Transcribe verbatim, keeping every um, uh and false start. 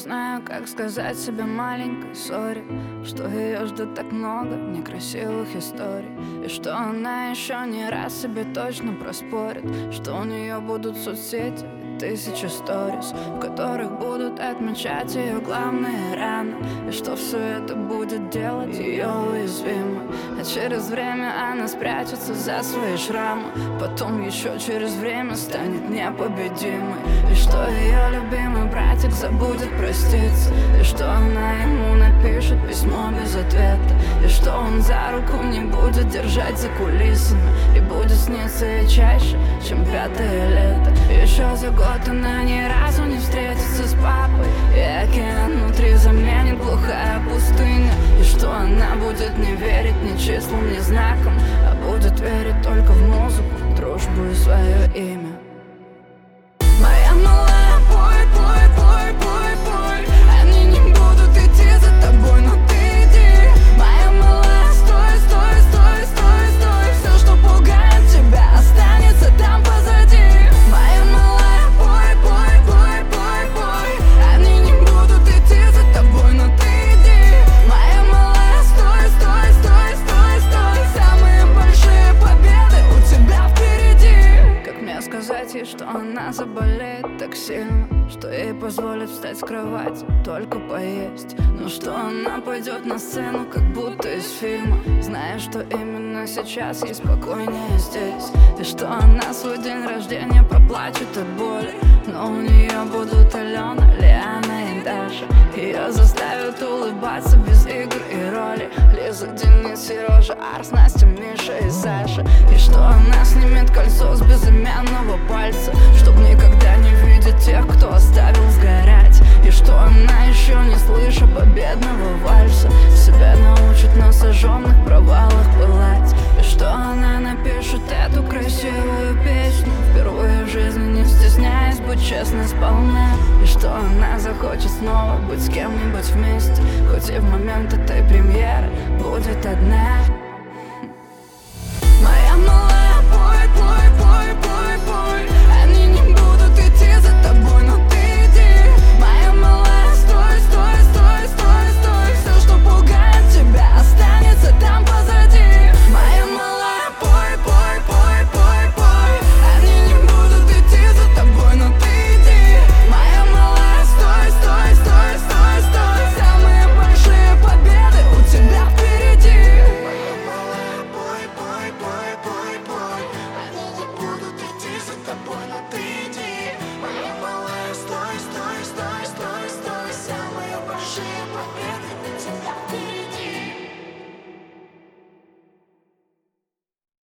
знаю, как сказать себе маленькой сори, что ее ждет так много некрасивых историй, и что она еще не раз себе точно проспорит, что у нее будут соцсети и тысячи сторис, в которых будут отмечать ее главные раны, и что все это будет делать ее уязвимой. А через время она спрячется за свои шрамы, потом еще через время станет непобедимой, и что ее любимый братик забудет проститься, и что она ему напишет письмо без ответа, и что он за руку не будет держать за кулисами, и будет сниться ей чаще, чем пятое лето. Еще за год она ни разу не встретится с папой, и океан внутри заменит глухая пустыня, и что она будет не верить ни числам, ни знакам, а будет верить только в музыку, дружбу и свое имя. Моя малая, пой, пой, пой, пой, пой. Они не будут идти за тобой, но ты иди. Моя малая, стой, стой, стой, стой, стой. Все, что пугает тебя, останется там позади. Моя малая, пой, пой, пой, пой, пой. Они не будут идти за тобой, но ты иди. Моя малая, стой, стой, стой, стой, стой. Самые большие победы у тебя впереди. Как мне сказать ей, что она заболеет так сильно, что ей позволят встать с кровати, только поесть, но что она пойдет на сцену, как будто из фильма, зная, что именно сейчас ей спокойнее здесь, и что она свой день рождения проплачет от боли, но у нее будут Алена, Лиана и Даша. Ее заставят улыбаться без игр и роли Лиза, Денис, Сережа, Арс, Настя, Миша и Саша. И что она снимет кольцо с безымянного пальца, чтоб никогда не видеть тех, кто оставил сгорать. И что она, еще не слыша победного вальса, себя научит на сожженных провалах пылать. И что она напишет эту красивую песню, впервые в жизни не стесняясь быть честной сполна. И что она захочет снова быть с кем-нибудь вместе, хоть и в момент этой премьеры будет одна.